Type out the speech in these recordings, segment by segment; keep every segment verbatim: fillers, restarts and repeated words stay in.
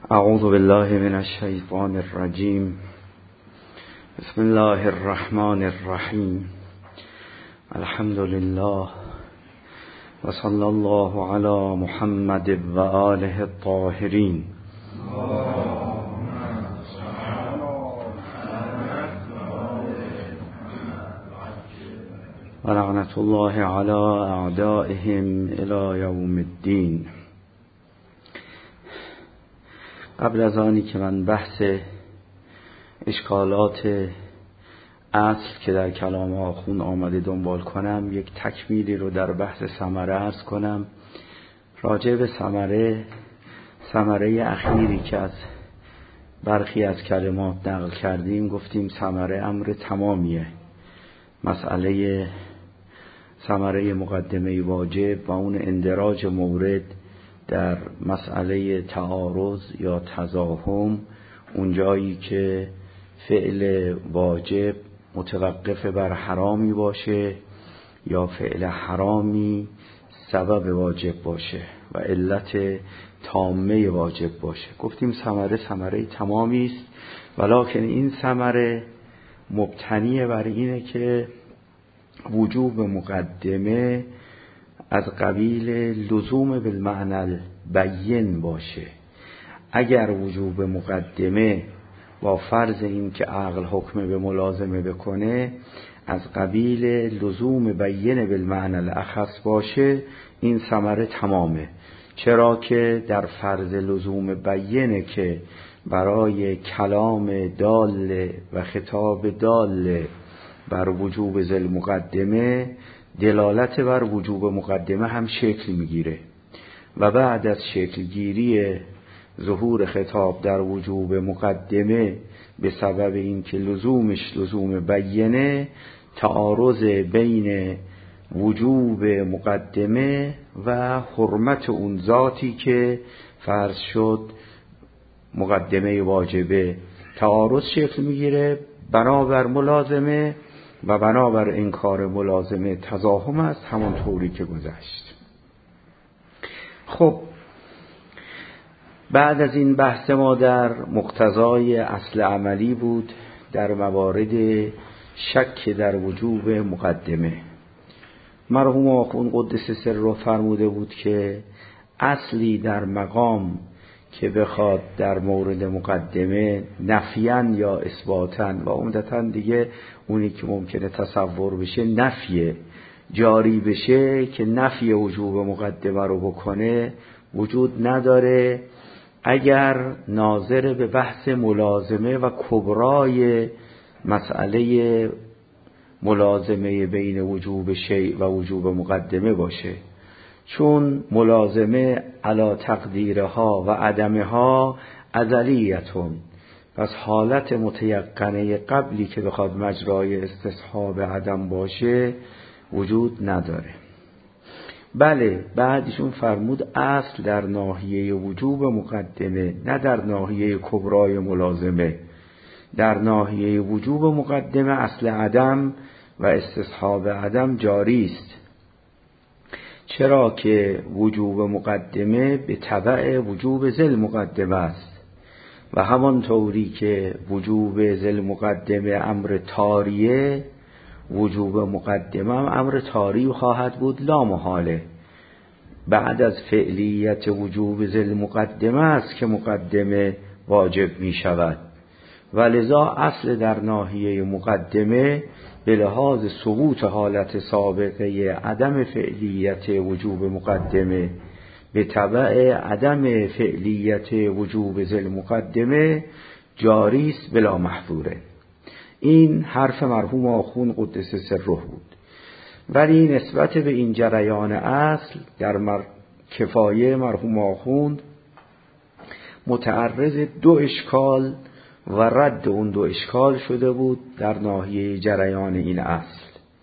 اعوذ بالله من الشیطان الرجیم. بسم الله الرحمن الرحیم. الحمد لله و صلی الله علی محمد و آله الطاهرین. و لعنت الله علی اعدائهم الی یوم الدین. قبل از آنی که من بحث اشکالات اصل که در کلام آخوند آمده دنبال کنم، یک تکمیلی رو در بحث ثمره عرض کنم. راجع به ثمره ثمره اخیری که از برخی از کلمات نقل کردیم، گفتیم ثمره امر تمامیه. مسئله ثمره مقدمه واجب و اون اندراج مورد در مسئله تعارض یا تزاحم، اون جایی که فعل واجب متوقف بر حرامی باشه یا فعل حرامی سبب واجب باشه و علت تامه واجب باشه. گفتیم ثمره ثمره تمامی است، ولکن این ثمره مبتنی بر اینه که وجوب مقدمه از قبیل لزوم بالمعنى البین باشه. اگر وجوب مقدمه با فرض این که عقل حکم به ملازمه بکنه از قبیل لزوم بین بالمعنى الاخص باشه، این ثمره تمامه. چرا که در فرض لزوم بینه که برای کلام دال و خطاب دال بر وجوب ذل مقدمه دلالت بر وجوب مقدمه هم شکل میگیره و بعد از شکل گیری ظهور خطاب در وجوب مقدمه به سبب اینکه لزومش لزوم بینه، تعارض بین وجوب مقدمه و حرمت اون ذاتی که فرض شد مقدمه واجبه، تعارض شکل میگیره. بنابر ملازمه و بنابر انکار ملازمه تزاحم است، همون طوری که گذشت. خب بعد از این بحث ما در مقتضای اصل عملی بود در موارد شک در وجوب مقدمه. مرحوم آخوند قدس سره فرموده بود که اصلی در مقام که بخواد در مورد مقدمه نفیاً یا اثباتاً و عمدتاً دیگه اونی که ممکنه تصور بشه نفی جاری بشه که نفی وجوب مقدمه رو بکنه وجود نداره اگر ناظر به بحث ملازمه و کبرای مسئله ملازمه بین وجوب شیء و وجوب مقدمه باشه. چون ملازمه علی تقدیرها و عدمها ازلیتون، پس حالت متیقنه قبلی که بخواد مجرای استصحاب عدم باشه وجود نداره. بله، بعدشون فرمود اصل در ناحیه وجوب مقدمه، نه در ناحیه کبرای ملازمه. در ناحیه وجوب مقدمه اصل عدم و استصحاب عدم جاری است، چرا که وجوب مقدمه به تبع وجوب ذل مقدمه است و همان طوری که وجوب ذل مقدمه امر طاریه، وجوب مقدمه هم امر طاری خواهد بود لا محاله. بعد از فعلیت وجوب ذل مقدمه است که مقدمه واجب می شود و لذا اصل در ناحیه مقدمه به لحاظ ثبوت حالت سابقه عدم فعلیت وجوب مقدمه به تبع عدم فعلیت وجوب ذل مقدمه جاری است بلا محظوره. این حرف مرحوم آخوند قدس سره بود. ولی نسبت به این جریان اصل در مر... کفایه مرحوم آخوند متعرض دو اشکال و رد اون دو اشکال شده بود در ناحیه جریان این اصل،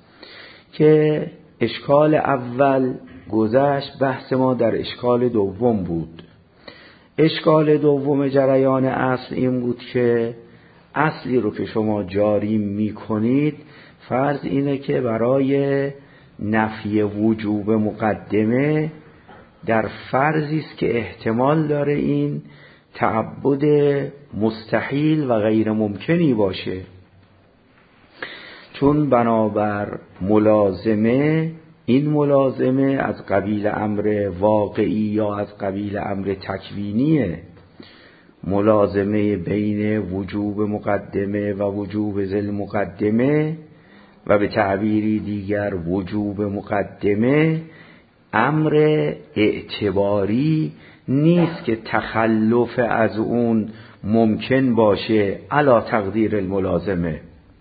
که اشکال اول گذشت، بحث ما در اشکال دوم بود. اشکال دوم جریان اصل این بود که اصلی رو که شما جاری می کنید فرض اینه که برای نفی وجوب مقدمه در فرضی است که احتمال داره این تعبد مستحیل و غیر ممکنی باشه، چون بنابر ملازمه، این ملازمه از قبیل امر واقعی یا از قبیل امر تکوینیه. ملازمه بین وجوب مقدمه و وجوب ذل مقدمه و به تعبیری دیگر وجوب مقدمه امر اعتباری نیست که تخلف از اون ممکن باشه علی تقدیر الملازمه.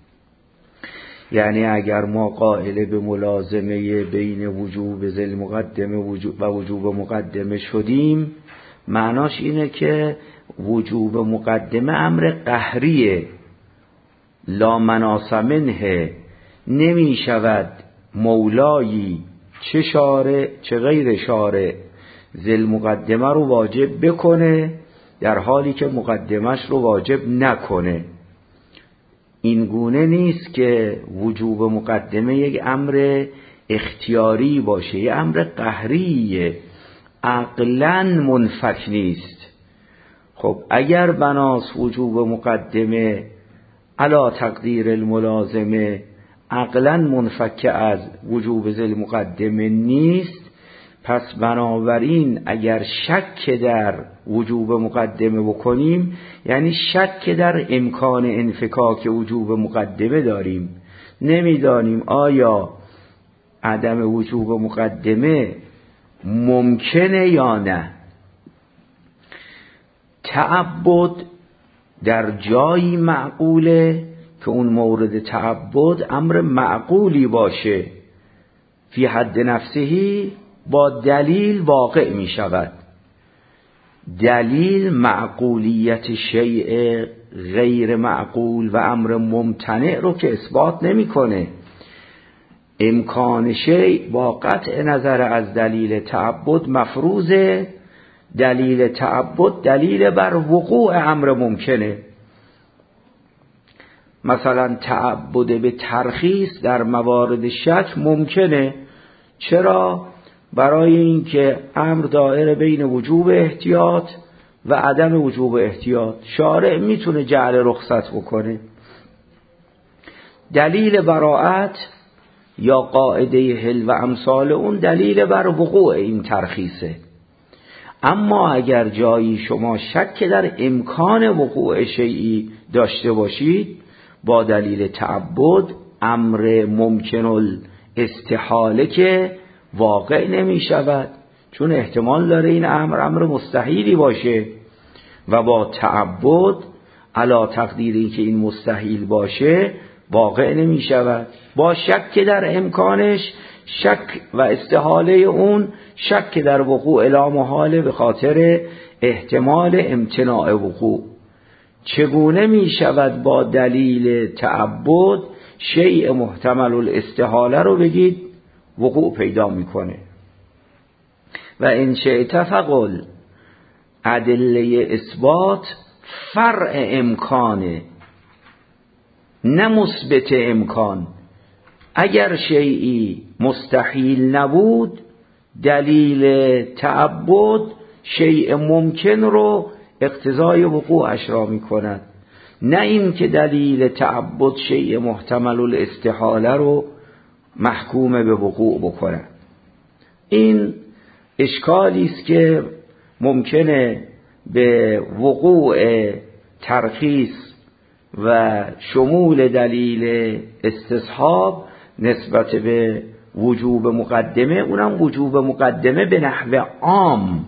یعنی اگر ما قائل به ملازمه بین وجوب ذل مقدمه و وجوب مقدمه شدیم، معناش اینه که وجوب مقدمه امر قهریه، لا مناص منه، نمی شود مولایی چه شارع چه غیر شارع ذل مقدمه رو واجب بکنه در حالی که مقدمش رو واجب نکنه. این گونه نیست که وجوب مقدمه یک امر اختیاری باشه، یک امر قهریه، عقلاً منفک نیست. خب اگر بناس وجوب مقدمه علی تقدیر الملازمه عقلاً منفک از وجوب ذل مقدمه نیست، پس بنابراین اگر شک در وجوب مقدمه بکنیم یعنی شک در امکان انفکاک وجوب مقدمه داریم. نمیدانیم آیا عدم وجوب مقدمه ممکنه یا نه. تعبد در جایی معقوله که اون مورد تعبد امر معقولی باشه، فی حد نفسهی با دلیل واقع می شود. دلیل معقولیت شیء غیر معقول و امر ممتنع رو که اثبات نمی کنه. امکان شیء با قطع نظر از دلیل تعبد مفروضه، دلیل تعبد دلیل بر وقوع امر ممکنه. مثلا تعبد به ترخیص در موارد شک ممکنه. چرا؟ برای اینکه امر دائره بین وجوب احتیاط و عدم وجوب احتیاط، شارع میتونه جعل رخصت بکنه. دلیل براءت یا قاعده حل و امثال اون دلیل بر وقوع این ترخیصه. اما اگر جایی شما شک در امکان وقوع شیئی داشته باشید، با دلیل تعبد امر ممکن الاستحاله که واقع نمی شود، چون احتمال داره این امر امر مستحیلی باشه و با تعبد علا تقدیری که این مستحیل باشه واقع نمی شود. با شک در امکانش، شک و استحاله اون شک در وقوع لا محاله به خاطر احتمال امتناع وقوع. چگونه می شود با دلیل تعبد شیء محتمل الاستحاله رو بگید وقوع پیدا میکنه؟ و ان شئت فقل ادله اثبات فرع امکانه، نه مثبت امکان. اگر شیئی مستحیل نبود، دلیل تعبد شیء ممکن رو اقتضای وقوعش را می کند، نه این که دلیل تعبد شیء محتمل الاستحاله رو محکوم به وقوع بکند. این اشکالی است که ممکنه به وقوع ترخیص و شمول دلیل استصحاب نسبت به وجوب مقدمه، اونم وجوب مقدمه به نحو عام،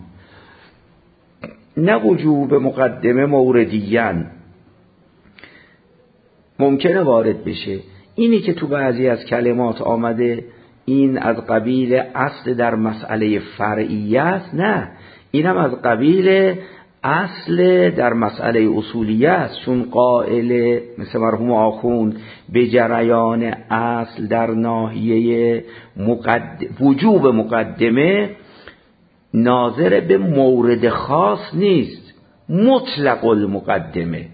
نه وجوب مقدمه موردیاً، ممکنه وارد بشه. اینی که تو بعضی از کلمات آمده این از قبیل اصل در مسئله فرعیه است، نه، اینم از قبیل اصل در مسئله اصولیه است، چون قائل مثل مرحوم آخوند به جریان اصل در ناحیه مقدم وجوب مقدمه ناظر به مورد خاص نیست، مطلق المقدمه.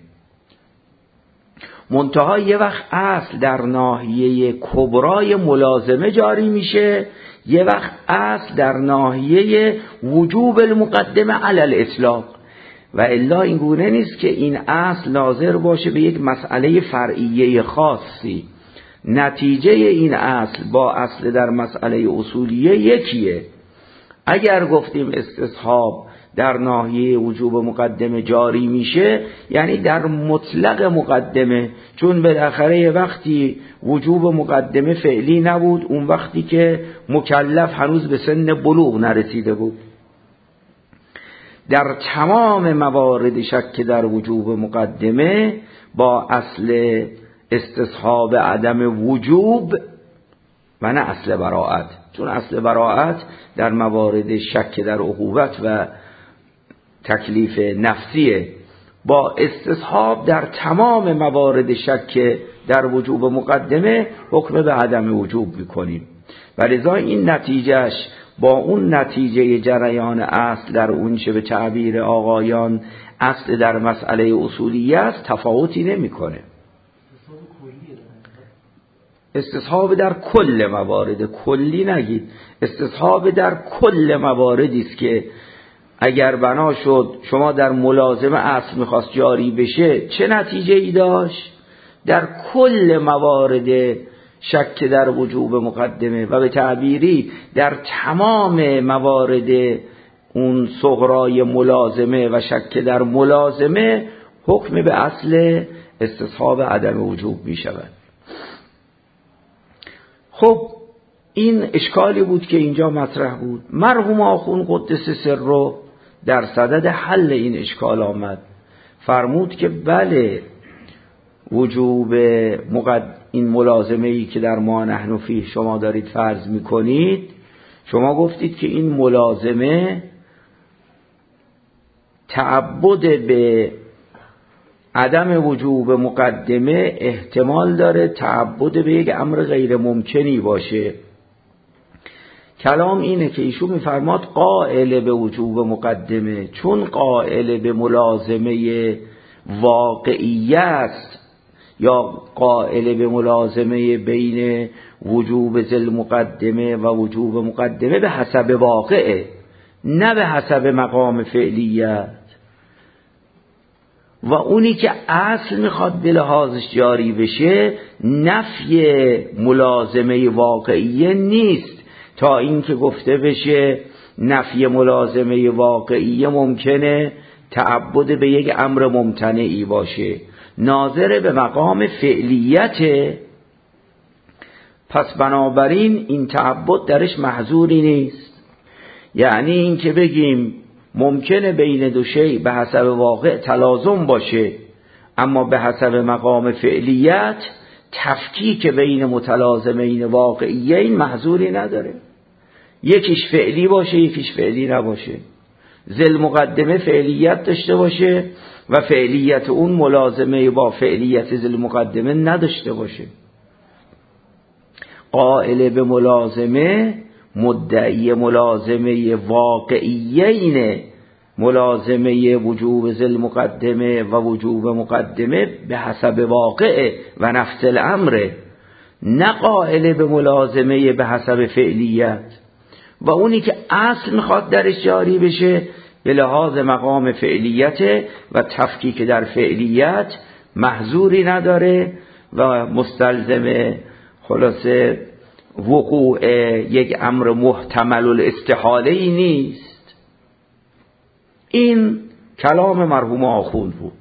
منتها یه وقت اصل در ناحیه کبرای ملازمه جاری میشه، یه وقت اصل در ناحیه وجوب المقدمه علی الاطلاق. و الا این گونه نیست که این اصل ناظر باشه به یک مسئله فرعیه خاصی. نتیجه این اصل با اصل در مسئله اصولیه یکیه. اگر گفتیم استصحاب در ناحیه وجوب مقدمه جاری میشه، یعنی در مطلق مقدمه، چون بالاخره وقتی وجوب مقدمه فعلی نبود، اون وقتی که مکلف هنوز به سن بلوغ نرسیده بود. در تمام موارد شک در وجوب مقدمه با اصل استصحاب عدم وجوب و نه اصل براءت، چون اصل براءت در موارد شک در عقوبت و تکلیف نفسیه. با استصحاب در تمام موارد شک در وجوب مقدمه حکم به عدم وجوب میکنیم و لذا این نتیجهش با اون نتیجه جریان اصل در اون چه به تعبیر آقایان اصل در مسئله اصولیه است تفاوتی نمیکنه. استصحاب در کل موارد، کلی نگید، استصحاب در کل مواردی است که اگر بنا شد شما در ملازمه اصل میخواست جاری بشه چه نتیجه ای داشت؟ در کل موارد شک در وجوب مقدمه و به تعبیری در تمام موارد اون صغرای ملازمه و شک در ملازمه حکم به اصل استصحاب عدم وجوب می شود. خب این اشکالی بود که اینجا مطرح بود. مرحوم آخوند قدس سره در صدد حل این اشکال آمد، فرمود که بله وجوب مقد... این ملازمه ای که در ما نحن فیه شما دارید فرض میکنید، شما گفتید که این ملازمه تعبد به عدم وجوب مقدمه احتمال داره تعبد به یک امر غیر ممکنی باشه. کلام اینه که ایشون میفرماد قائل به وجوب مقدمه چون قائل به ملازمه واقعیه است یا قائل به ملازمه بین وجوب ذل مقدمه و وجوب مقدمه به حسب واقعه، نه به حسب مقام فعلیت. و اونی که اصل میخواد به لحاظش جاری بشه نفی ملازمه واقعیه نیست، تا اینکه گفته بشه نفی ملازمه واقعیه ممکنه تعبد به یک امر ممتنعی باشه، ناظر به مقام فعلیته. پس بنابراین این تعبد درش محظوری نیست. یعنی این که بگیم ممکنه بین دو شی به حسب واقع تلازم باشه، اما به حسب مقام فعلیت تفکیک بین متلازمین واقعیه این محظوری نداره. یکیش فعلی باشه یکیش فعلی نباشه، ذل مقدمه فعلیت داشته باشه و فعلیت اون ملازمه با فعلیت ذل مقدمه نداشته باشه. قائل به ملازمه مدعی ملازمه واقعیین ملازمه وجوب ذل مقدمه و وجوب مقدمه به حسب واقع و نفس الامر، نه قائل به ملازمه به حسب فعلیت. و اونی که اصل میخواد درش جاری بشه به لحاظ مقام فعلیت و تفکیک در فعلیت محظوری نداره و مستلزم خلاصه وقوع یک امر محتمل الاستحاله ای نیست. این کلام مرحوم آخوند بود.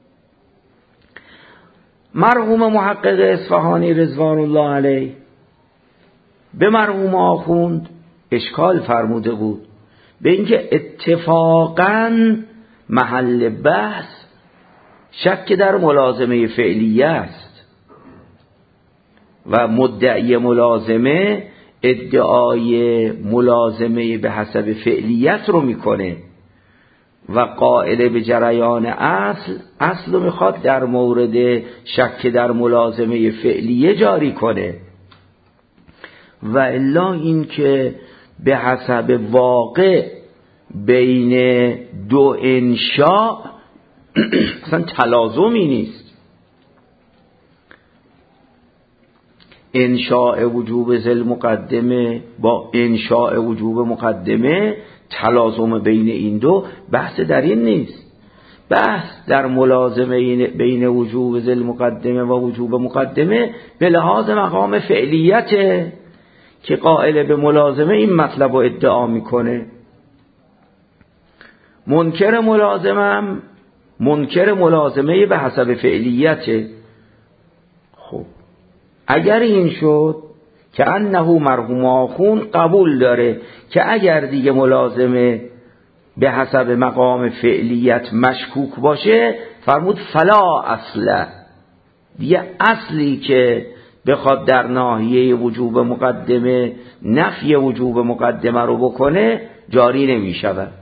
مرحوم محقق اصفهانی رضوان الله علیه به مرحوم آخوند اشکال فرموده بود به اینکه اتفاقاً محل بحث شک در ملازمه فعلیه است و مدعی ملازمه ادعای ملازمه به حسب فعلیت رو میکنه و قائل به جریان اصل اصل رو میخواد در مورد شک در ملازمه فعلیه جاری کنه. و الا این که به حسب واقع بین دو انشاء اصلا تلازمی نیست. انشاء وجوب ذل مقدمه با انشاء وجوب مقدمه تلازم بین این دو بحث در این نیست. بحث در ملازمه بین وجوب ذل مقدمه و وجوب مقدمه به لحاظ مقام فعلیت که قائل به ملازمه این مطلب رو ادعا میکنه. منکر ملازمم منکر ملازمه به حسب فعلیت. خب اگر این شد که انه مرحوم آخون قبول داره که اگر دیگه ملازمه به حسب مقام فعلیت مشکوک باشه، فرمود فلا اصله، دیگه اصلی که بخواد در ناحیه وجوب مقدمه نفی وجوب مقدمه رو بکنه جاری نمی شود.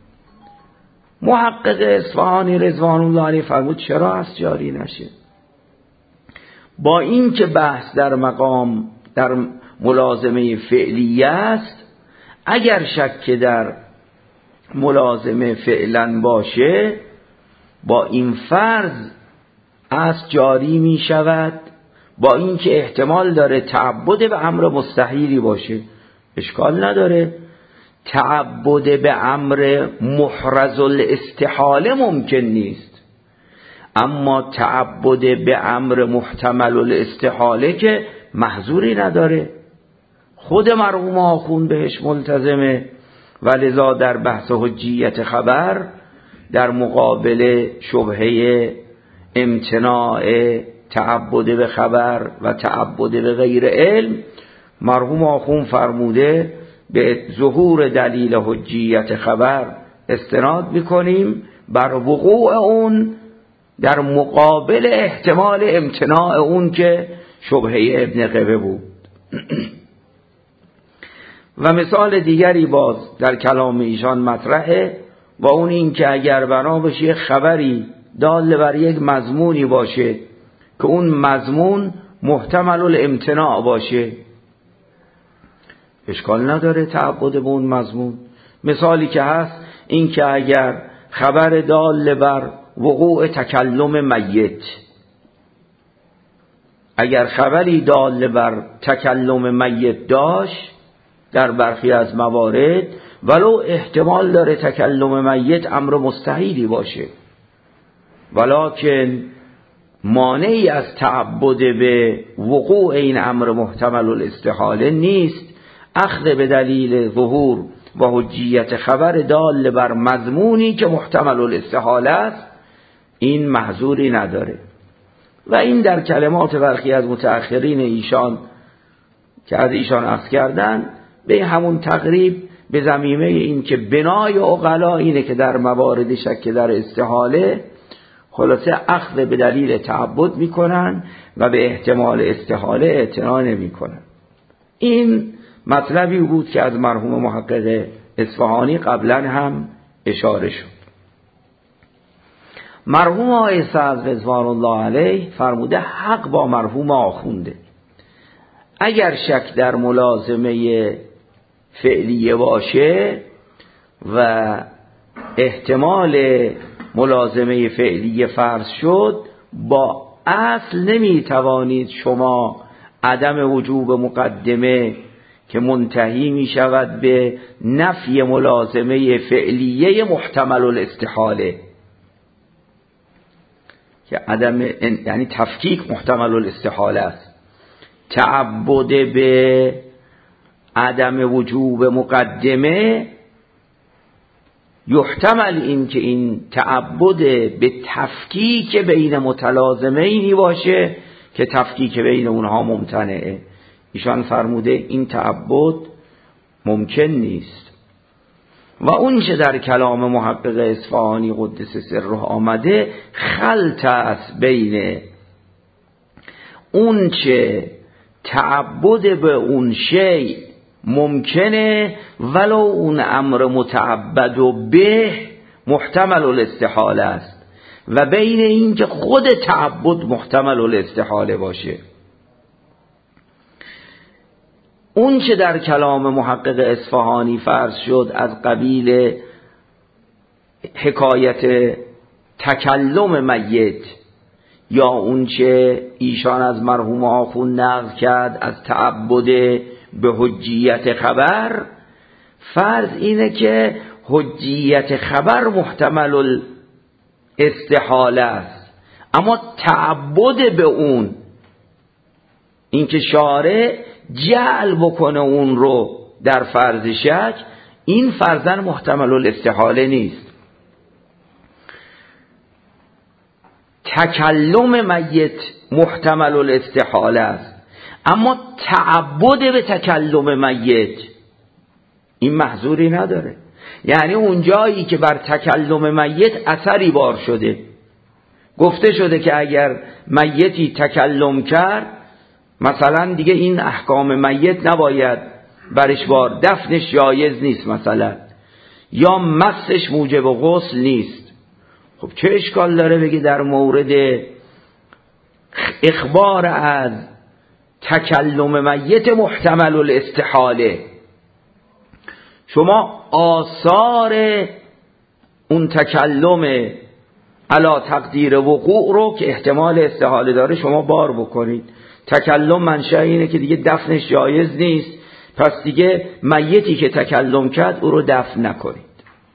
محقق اصفهانی رضوان الله علیه فرمود چرا از جاری نشه؟ با این که بحث در مقام در ملازمه فعلیه است، اگر شک در ملازمه فعلا باشه با این فرض از جاری می شود، با این که احتمال داره تعبد به امر مستحیلی باشه. اشکال نداره، تعبد به امر محرز الاستحاله ممکن نیست، اما تعبد به امر محتمل الاستحاله که محظوری نداره. خود مرحوم آخوند بهش ملتزمه و لذا در بحث حجیت خبر در مقابل شبهه امتناع تعبد به خبر و تعبد به غیر علم، مرحوم آخوند فرموده به ظهور دلیل حجیت خبر استناد میکنیم بر وقوع اون در مقابل احتمال امتناع اون که شبهه ابن قبه بود. و مثال دیگری باز در کلام ایشان مطرحه و اون این که اگر بنا بشه خبری دال بر یک مضمونی باشه که اون مضمون محتمل الامتناع باشه، اشکال نداره تعبد به اون مضمون. مثالی که هست این که اگر خبر دال بر وقوع تکلم میت، اگر خبری دال بر تکلم میت داشت در برخی از موارد، ولو احتمال داره تکلم میت امر مستحیلی باشه، ولکن مانعی از تعبد به وقوع این امر محتمل الاستحاله نیست، اخذ به دلیل ظهور و حجیت خبر دال بر مضمونی که محتمل الاستحاله است این محظوری نداره. و این در کلمات برخی از متأخرین ایشان که از ایشان اخذ کردن به همون تقریب به ضمیمه این که بنای عقلا اینه که در موارد شک در استحاله خلاصه اخذ به دلیل تعبد میکنن و به احتمال استحاله اعتنا نمیکنن. این مطلبی بود که از مرحوم محقق اصفهانی قبلا هم اشاره شد. مرحوم آقای سعد رضوان الله علیه فرموده حق با مرحوم آخونده، اگر شک در ملازمه فعلیه باشه و احتمال ملازمه فعلیه فرض شد، با اصل نمیتوانید شما عدم وجوب مقدمه که منتهی می شود به نفی ملازمه فعلیه محتمل الاستحاله، که عدم یعنی تفکیک محتمل الاستحاله است، تعبد به عدم وجوب مقدمه یحتمل این که این تعبد به تفکیک بین متلازمینی باشه که تفکیک بین اونها ممتنعه. ایشان فرموده این تعبد ممکن نیست. و اون چه در کلام محقق اصفهانی قدس سره آمده خلط است بین اون چه تعبد به اون شی ممکنه ولو اون امر متعبد و به محتمل الاستحاله است، و بین این که خود تعبد محتمل الاستحاله باشه. اون چه در کلام محقق اصفهانی فرض شد از قبیل حکایت تکلم میت، یا اون چه ایشان از مرحوم آخوند نقل کرد از تعبد به حجیت خبر، فرض اینه که حجیت خبر محتمل استحاله است، اما تعبد به اون، اینکه شارع جعل بکنه اون رو در فرض شک، این فرضاً محتمل الاستحاله نیست. تکلم میت محتمل الاستحاله است، اما تعبد به تکلم میت این محظوری نداره. یعنی اون جایی که بر تکلم میت اثری بار شده، گفته شده که اگر میتی تکلم کرد مثلا دیگه این احکام میت نباید برش بار، دفنش جایز نیست مثلا، یا مسش موجب غسل نیست. خب چه اشکال داره بگی در مورد اخبار از تکلم میت محتمل الاستحاله شما آثار اون تکلم علا تقدیر وقوع رو که احتمال استحاله داره شما بار بکنید؟ تکلم منشأ اینه که دیگه دفنش جایز نیست، پس دیگه میتی که تکلم کرد او رو دفن نکنید.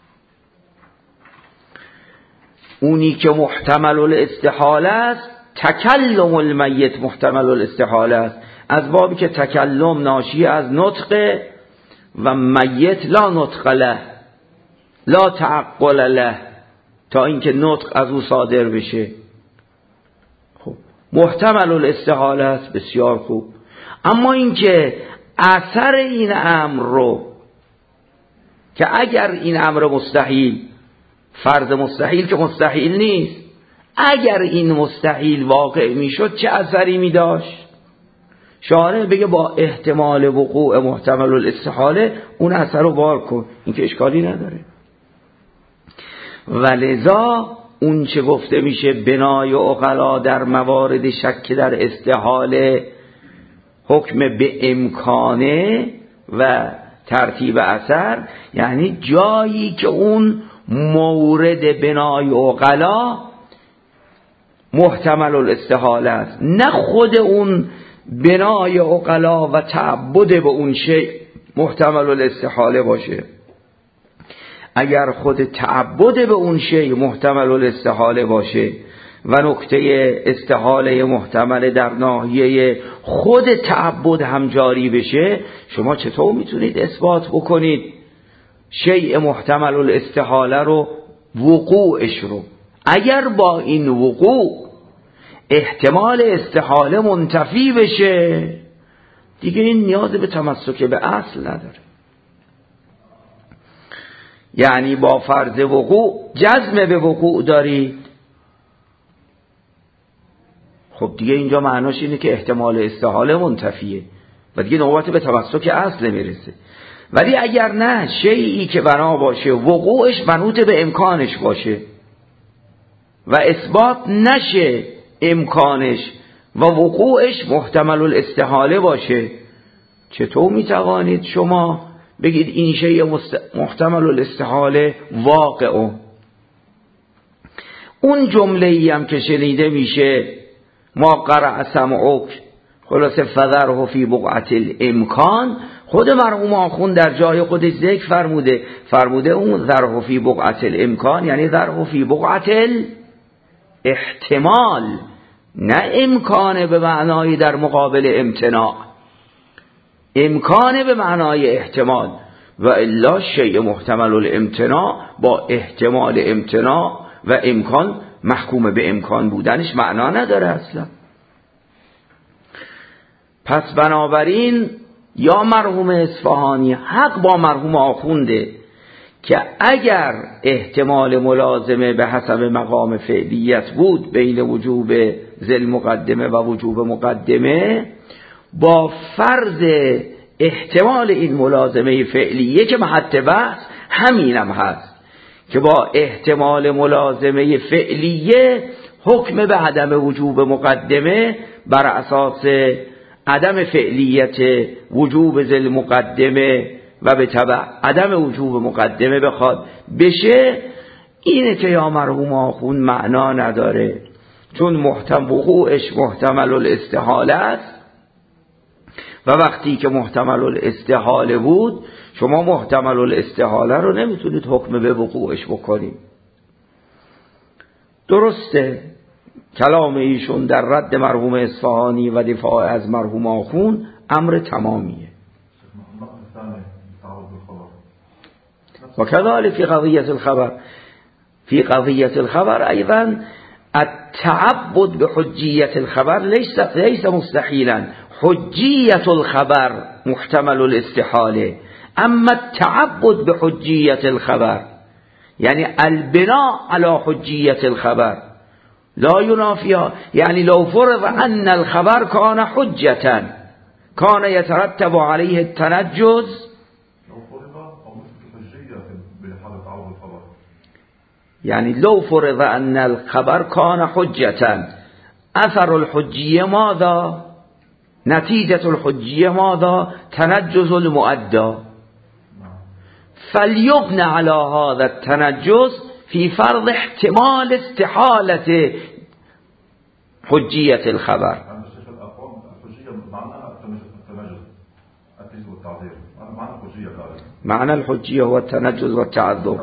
اونی که محتمل الاستحاله است، تکلم المیت محتمل الاستحاله است، از بابی که تکلم ناشی از نطق و میت لا نطق له لا تعقل له، تا اینکه نطق از او صادر بشه. خب محتمل الاستحاله است، بسیار خوب. اما اینکه اثر این امر رو، که اگر این امر مستحیل، فرض مستحیل که مستحیل نیست، اگر این مستحیل واقع میشد چه اثری می داشت؟ شارع بگه با احتمال وقوع محتمل الاستحاله اون اثر رو بار کن، این که اشکالی نداره. ولذا اون چه گفته میشه بنای عقلا در موارد شک در استحاله حکم به امکانه و ترتیب اثر، یعنی جایی که اون مورد بنای عقلا محتمل الاستحاله است، نه خود اون بنای عقلا و تعبد به اون شی محتمل الاستحاله باشه. اگر خود تعبد به اون شی محتمل الاستحاله باشه و نکته استحاله محتمل در ناحیه خود تعبد هم جاری بشه، شما چطور میتونید اثبات بکنید شیء محتمل الاستحاله رو، وقوعش رو؟ اگر با این وقوع احتمال استحاله منتفی بشه، دیگه این نیاز به تمسک به اصل نداره. یعنی با فرض وقوع جزم به وقوع دارید، خب دیگه اینجا معناش اینه که احتمال استحاله منتفیه و دیگه نوبت به تمسک اصل نمیرسه. ولی اگر نه، شیئی که بنا باشه وقوعش منوط به امکانش باشه و اثبات نشه امکانش و وقوعش محتمل الاستحاله باشه، چطور میتوانید شما بگید این شیء محتمل الاستحاله واقعه؟ اون جمله ای هم که شنیده میشه ما قرأ سمعک خلاصه فذره فی بقعة الامکان، خود مرحوم آخوند در جای خودش ذکر فرموده فرموده اون ذره فی بقعة الامکان یعنی ذره فی بقعة الاحتمال، نه امکانه به معنای در مقابل امتناع، امکانه به معنای احتمال. و الا شیء محتمل الامتناع با احتمال امتناع و امکان محکوم به امکان بودنش معنا نداره اصلا. پس بنابراین یا مرحوم اصفهانی حق با مرحوم آخونده که اگر احتمال ملازمه به حسب مقام فعلیت بود بین وجوب ذل مقدمه و وجوب مقدمه، با فرض احتمال این ملازمه فعلیه که محط بحث همینم هست که با احتمال ملازمه فعلیه حکم به عدم وجوب مقدمه بر اساس عدم فعلیت وجوب ذل مقدمه و به تبع عدم وجوب مقدمه بخواد بشه، اینه که یا مرحوم آخوند معنا نداره، چون محتمل وقوعش محتمل الاستحاله است و وقتی که محتمل الاستحاله بود شما محتمل الاستحاله رو نمیتونید حکم به وقوعش بکنید. درسته کلام ایشون در رد مرحوم اصفهانی و دفاع از مرحوم آخون امر تمامیه. وكذلك في قضية الخبر في قضية الخبر أيضا التعبد بحجية الخبر ليس ليس مستحيلا. حجية الخبر محتمل الاستحالة، أما التعبد بحجية الخبر يعني البناء على حجية الخبر لا ينافيها. يعني لو فرض أن الخبر كان حجة كان يترتب عليه التنجز. يعني لو فرض أن الخبر كان حجة أثر الحجية ماذا؟ نتيجة الحجية ماذا؟ تنجز المؤدى. فليبنى على هذا التنجز في فرض احتمال استحالة حجية الخبر. معنى الحجية هو التنجز والتعذر،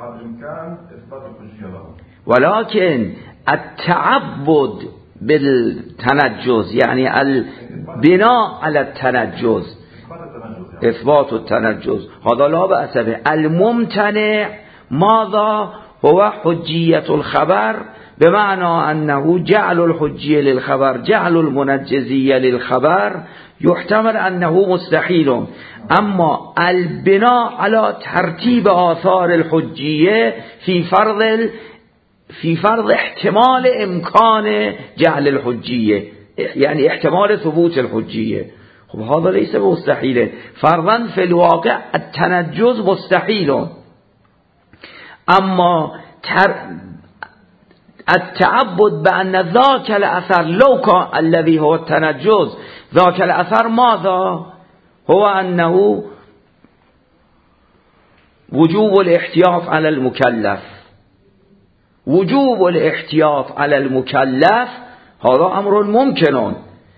ولكن التعبد بالتنجز يعني البناء على التنجز إثبات التنجز هذا لا بأس به. الممتنع ماذا؟ هو حجية الخبر، بمعنى أنه جعل الحجية للخبر جعل المنجزية للخبر يحتمل أنه مستحيل. أما البناء على ترتيب آثار الحجية في فرض في فرض احتمال إمكان جعل الحجية يعني احتمال ثبوت الحجية، خب هذا ليس مستحيل. فرضا في الواقع التنجز مستحيل، أما التعبد بأن ذاك الأثر لو كان الذي هو التنجز ذاك الأثر ماذا؟ هو أنه وجوب الاحتياط على المكلف. وجوب الاحتياط على المكلف هذا أمر ممكن.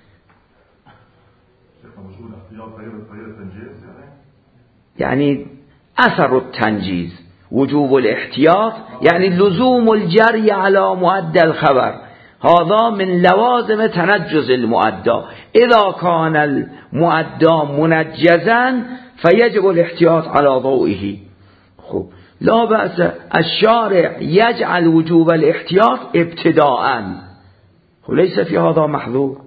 يعني أثر التنجيز وجوب الاحتياط يعني لزوم الجري على مؤدى الخبر، هذا من لوازم تنجز المؤدى. إذا كان المؤدى منجزا فيجب الاحتياط على ضوئه. خب لا بأس، الشارع يجعل وجوب الاحتياط ابتداء وليس في هذا محظور.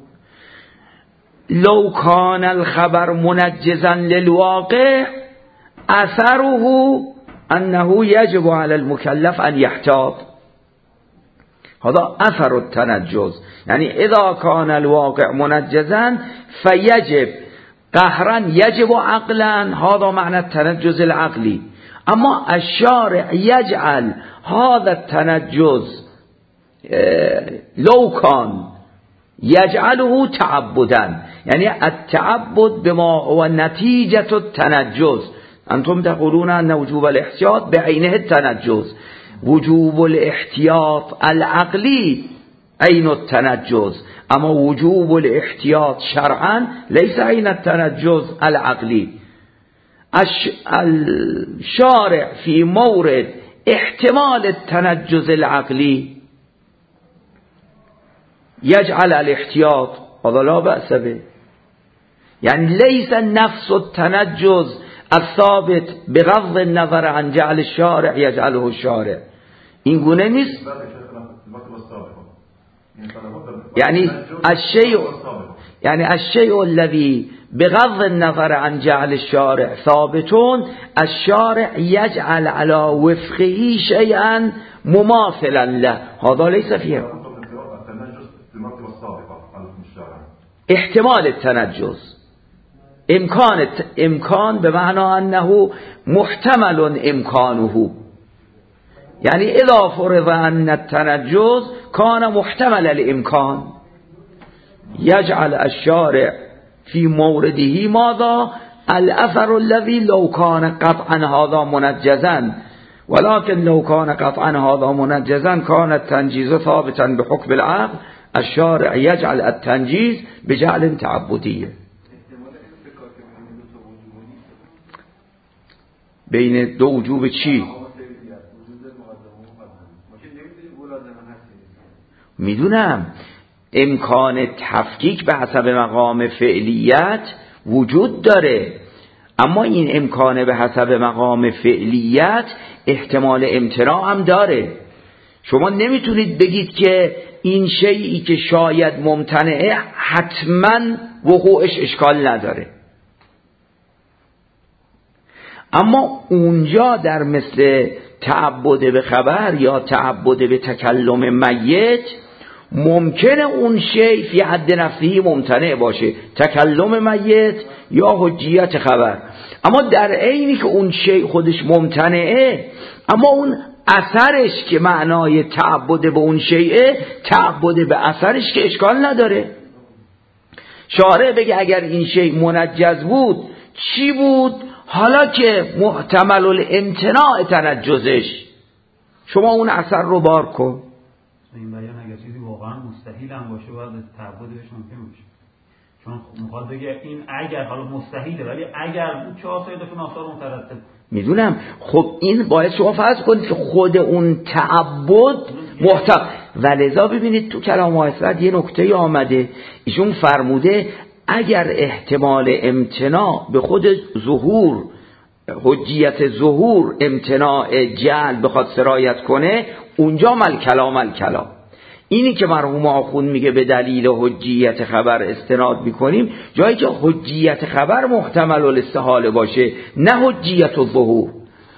لو كان الخبر منجزا للواقع أثره أنه يجب على المكلف أن يحتاط، هذا أثر التنجز. يعني إذا كان الواقع منجزا فيجب قهرا يجب عقلا، هذا معنى التنجز العقلي. أما الشارع يجعل هذا التنجز لو كان يجعله تعبدا، يعني التعبد بما هو نتيجة التنجز. أنتم تقولون أن وجوب الاحتياط بعينه التنجز، وجوب الاحتياط العقلي عين التنجز، أما وجوب الاحتياط شرعا ليس عين التنجز العقلي. الشارع في مورد احتمال التنجز العقلي يجعل الاحتياط، هذا لا بأس به. يعني ليس نفس التنجز الثابت بغض النظر عن جعل الشارع يجعله الشارع، این گونه نیست. يعني الشيء يعني الشيء الذي بغض النظر عن جعل الشارع ثابتون الشارع يجعل على وفقه شيئا مماثلا له، هذا ليس فيه احتمال التنجز. امکان امکان بمعنى انه محتمل امکانه، يعني اذا فرض ان التنجز كان محتمل الامکان يجعل الشارع في مورده ماذا؟ الاثر الذي لو كان قطعا هذا منجزا، ولكن لو كان قطعا هذا منجزا كان التنجيز ثابتا بحكم العقل، الشارع يجعل التنجيز بجعل تعبدية. بین دو وجوب چی؟ میدونم امکان تفکیک به حسب مقام فعلیت وجود داره، اما این امکان به حسب مقام فعلیت احتمال امتناع هم داره. شما نمیتونید بگید که این شیئی که شاید ممتنعه حتما وقوعش اشکال نداره. اما اونجا در مثل تعبد به خبر یا تعبد به تکلم میت ممکنه اون شیء فی حد نفسه ممتنع باشه، تکلم میت یا حجیت خبر، اما در عینی که اون شیء خودش ممتنعه، اما اون اثرش که معنای تعبد به اون شیء تعبد به اثرش که اشکال نداره. شارع بگه اگر این شیء منجز بود چی بود؟ حالا که محتمل الامتناع تنجزش، شما اون اثر رو بار کن. این بیان اگر چیزی واقعا مستحیل هم باشه باید تعبد بهش ممکن باشه، چون میخواد بگه این اگر حالا مستحیله ولی اگر چه آثارشون آثار مترتب. میدونم. خب این باید شما فرض کنید که خود اون تعبد محتمل، ولذا ببینید تو کلام حضرت یه نکته آمده، ایشون فرموده اگر احتمال امتناع به خود ظهور، حجیت ظهور امتناع جعل بخواد سرایت کنه، اونجا مل کلام مل کلام. اینی که مرحوم آخوند میگه به دلیل حجیت خبر استناد میکنیم، جایی که حجیت خبر محتمل الاستحاله باشه، نه حجیت الظهور.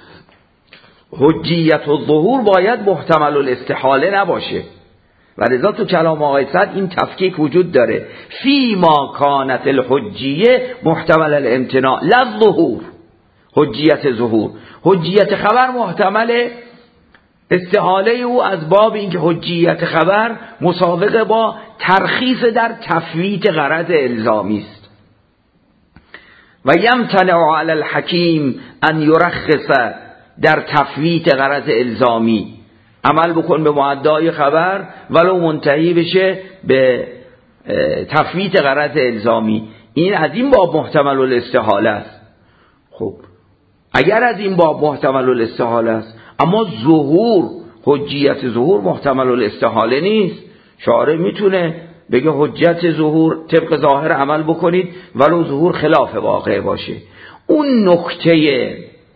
حجیت الظهور باید محتمل الاستحاله نباشه. و لذا تو کلام آقای سعد این تفکیک وجود داره، فی ما کانت الحجیه محتمل الامتناع لا ظهور، حجیت ظهور. حجیت خبر محتمل استحاله او از باب اینکه حجیت خبر مسابقه با ترخیص در تفویت غرض الزامی است. و یمتنع علی الحکیم ان یرخص در تفویت غرض الزامی، عمل بکن به معدای خبر ولو منتهی بشه به تفویت غرض الزامی. این از این باب محتمل الاستحاله است. خب اگر از این باب محتمل الاستحاله است، اما ظهور، حجیت ظهور محتمل الاستحاله نیست، شارع میتونه بگه حجت ظهور طبق ظاهر عمل بکنید ولو ظهور خلاف واقع باشه. اون نکته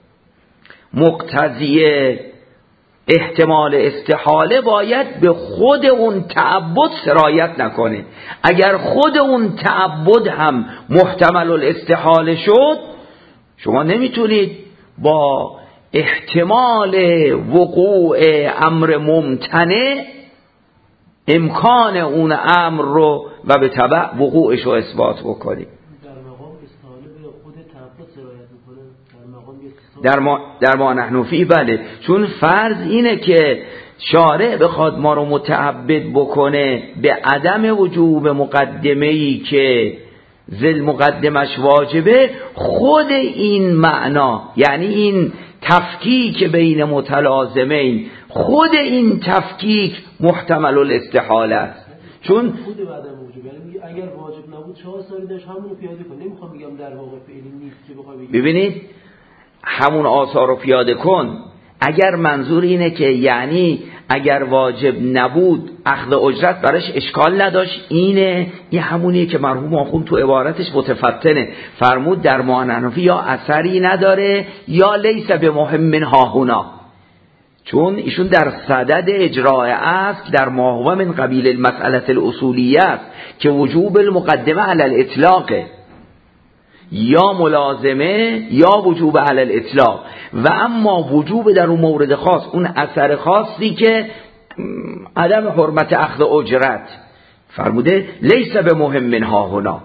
مقتضی احتمال استحاله باید به خود اون تعبد سرایت نکنه. اگر خود اون تعبد هم محتمل الاستحاله شد، شما نمیتونید با احتمال وقوع امر ممتنع امکان اون امر رو و به تبع وقوعش رو اثبات بکنید. در مقام استحاله به خود تعبد سرایت میکنه، در مقام در ما در ما نحن فی، بله، چون فرض اینه که شارع بخواد ما رو متعبد بکنه به عدم وجوب مقدمه‌ای که ذل مقدمش واجبه، خود این معنا یعنی این تفکیک بین متلازمین، خود این تفکیک محتمل الاستحاله است. چون خود بعدم وجوب، یعنی میگه اگر واجب نبود چه آثاری داشت همون رو پیاده کن. نمیخوام بگم در واقع فعلی نیست که بخوام بگم. ببینید همون آثار رو پیاده کن، اگر منظور اینه که یعنی اگر واجب نبود اخذ اجرت براش اشکال نداشت، اینه این همونیه که مرحوم آخوند تو عبارتش متفتنه فرمود در معنفی یا اثری نداره یا لیس به مهم هاهونا، چون ایشون در صدد اجراء اصل در ما هو من قبیل المسئله الاصولیه است که وجوب المقدمه علی الاطلاق، یا ملازمه یا وجوب علی الاطلاق، و اما وجوب در اون مورد خاص، اون اثر خاصی که عدم حرمت اخذ اجرت فرموده لیس به مهم ها هنا،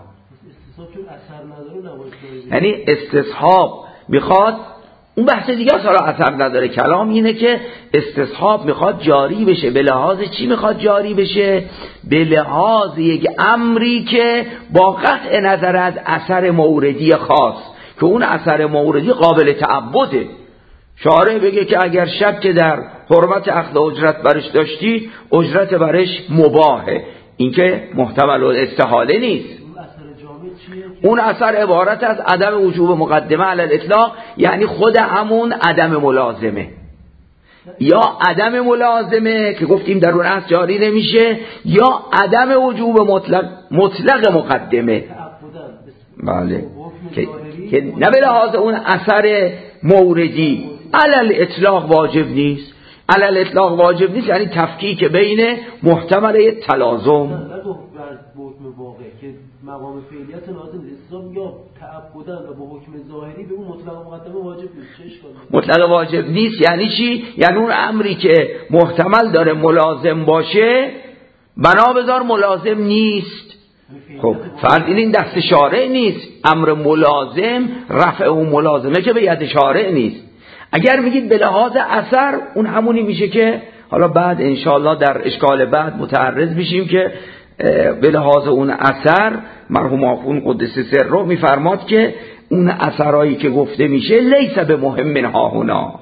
یعنی استصحاب میخواد اون بحث دیگه حالا اثر نداره. کلام اینه که استصحاب میخواد جاری بشه، به لحاظ چی میخواد جاری بشه؟ به لحاظ یک امری که با قطع نظر از اثر موردی خاص، که اون اثر موردی قابل تعبده. شارع بگه که اگر شک در حرمت اخذ اجرت برش داشتی، اجرت برش مباهه، این که محتمل الاستحاله نیست. اون اثر عبارت از عدم وجوب مقدمه علی الاطلاق، یعنی خود همون عدم ملازمه. یا عدم ملازمه که گفتیم در اون اصل جاری نمیشه، یا عدم وجوب مطلق مطلق مقدمه. بله که, که نه به لحاظ اون اثر موردی علل اطلاق واجب نیست. علل اطلاق واجب نیست یعنی تفکیک بین محتمل تلازم. که مقام فعلیت لازم اسلام یا تعبداً و با حکم ظاهری به اون مطلق مقدمه واجب نیست. مطلق واجب نیست یعنی چی؟ یعنی اون امری که محتمل داره ملازم باشه بنا بذار ملازم نیست. خب فرض این دست شارع نیست، امر ملازم رفع اون ملازمه که به ید شارع نیست. اگر میگید به لحاظ اثر اون همونی میشه که حالا بعد انشاءالله در اشکال بعد متعرض میشیم که به لحاظ اون اثر مرحوم آخوند قدس سره میفرماد که اون اثرایی که گفته میشه لیس به مهم ها هنا،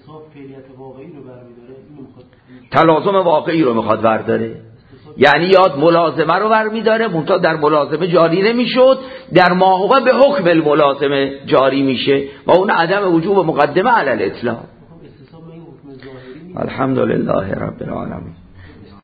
تلازم واقعی رو میخواد برداره. یعنی یاد ملازمه رو برمیداره منتها در ملازمه جاری نمیشد، در ماهوه به حکم الملازمه جاری میشه و اون عدم وجوب مقدمه علی الاطلاق. الحمدلله رب العالمین.